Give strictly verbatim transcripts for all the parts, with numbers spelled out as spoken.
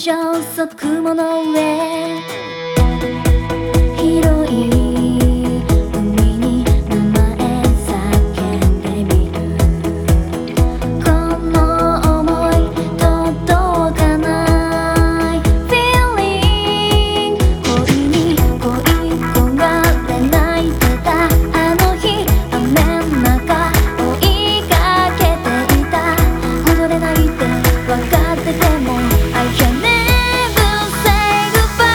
消息雲の上広い海に名前叫んでみるこの想い届かない Feeling 恋に恋焦がれ泣いてたあの日雨の中追いかけていた戻れないって分かってても I can never say goodbye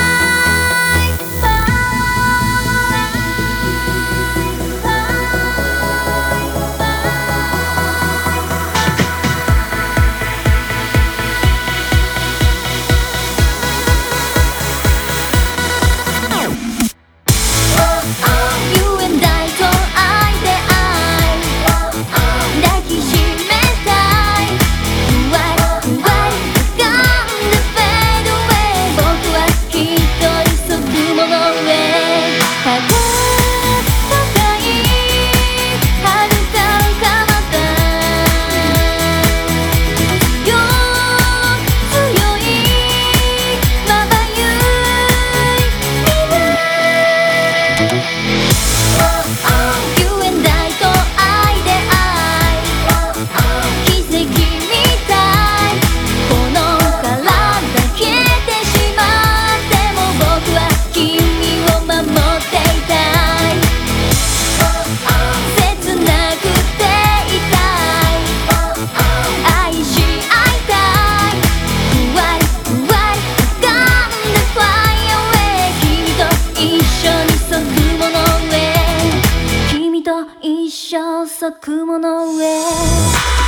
You and I と愛で愛抱きしめたいふわりふわり浮かんで Fade away 僕はきっと急ぐもの上高い遥か彼方強強いまばゆい未来You and I と愛で愛奇跡みたいこの体消えてしまっても僕は君を守っていたい切なくていたい愛し合いたいふわりふわり浮かんで Fly away 君と一緒にそぐもの上君と一生そくもの上